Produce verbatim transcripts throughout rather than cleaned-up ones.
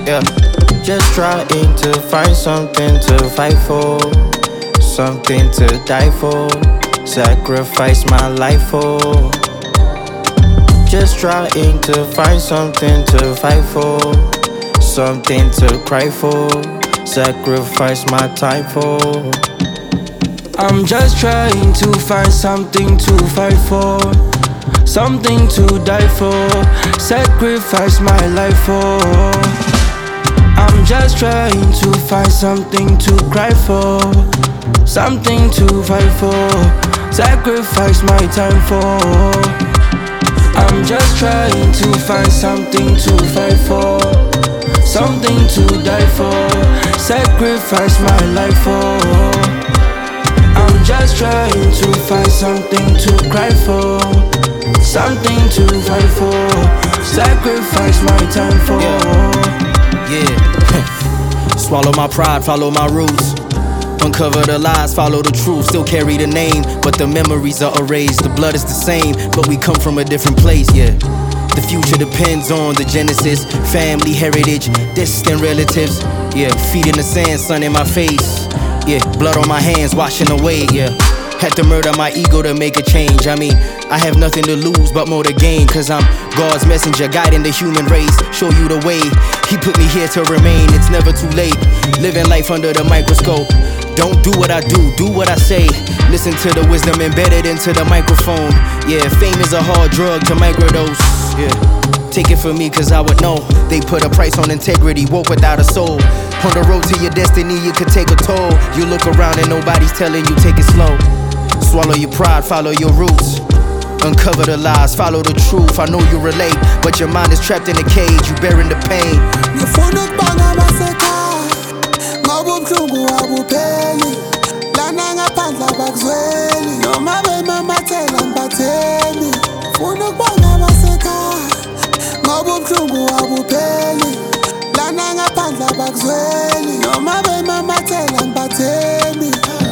Yeah, just trying to find something to fight for, something to die for, sacrifice my life for. Just trying to find something to fight for, something to cry for, sacrifice my time for. I'm just trying to find something to fight for, something to die for, sacrifice my life for. I'm just trying to find something to cry for, something to fight for, sacrifice my time for. I'm just trying to find something to fight for, something to die for, sacrifice my life for. I'm just trying to find something to cry for, something to fight for, sacrifice my time for. Yeah, yeah. Swallow my pride, follow my roots, uncover the lies, follow the truth. Still carry the name, but the memories are erased. The blood is the same, but we come from a different place, yeah. The future depends on the genesis, family, heritage, distant relatives. Yeah, feet in the sand, sun in my face. Yeah, blood on my hands, washing away, yeah. Had to murder my ego to make a change. I mean, I have nothing to lose but more to gain, cause I'm God's messenger, guiding the human race. Show you the way, He put me here to remain. It's never too late, living life under the microscope. Don't do what I do, do what I say. Listen to the wisdom embedded into the microphone. Yeah, fame is a hard drug to microdose. Yeah, take it from me cause I would know. They put a price on integrity, woke without a soul. On the road to your destiny, you could take a toll. You look around and nobody's telling you take it slow. Swallow your pride, follow your roots, uncover the lies, follow the truth. I know you relate, but your mind is trapped in a cage. You bearing the pain. Ngifuna ukubanga abasekhaya ngoba ubuhlungu abupheli, lana ngaphandle abakuzweli noma bemamathela ngibatheli. Ngifuna ukubanga abasekhaya ngoba ubuhlungu abupheli, lana ngaphandle abakuzweli noma bemamathela ngibatheli.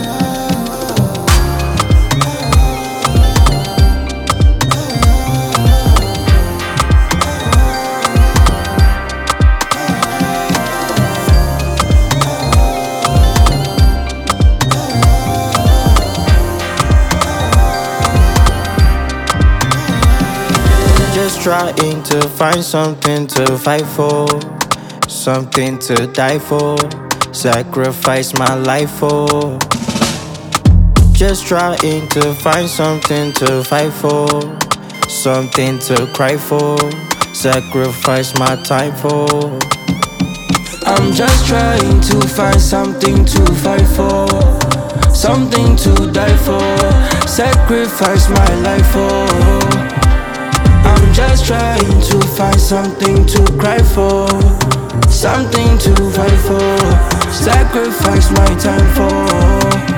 Just trying to find something to fight for, something to die for, sacrifice my life for. Just trying to find something to fight for, something to cry for, sacrifice my time for. I'm just trying to find something to fight for, something to die for, sacrifice my life for. I'm just trying to find something to cry for, something to fight for, sacrifice my time for.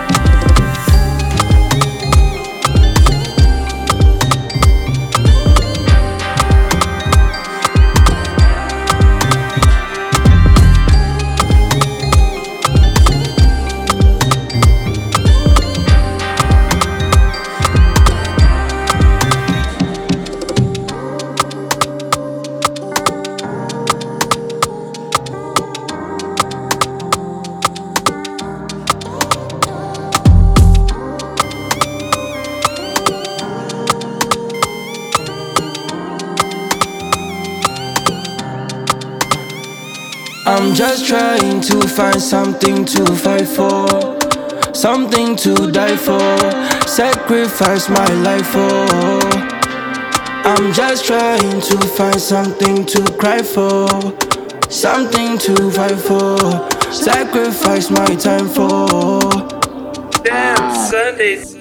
I'm just trying to find something to fight for, something to die for, sacrifice my life for. I'm just trying to find something to cry for, something to fight for, sacrifice my time for. Damn, Sundays.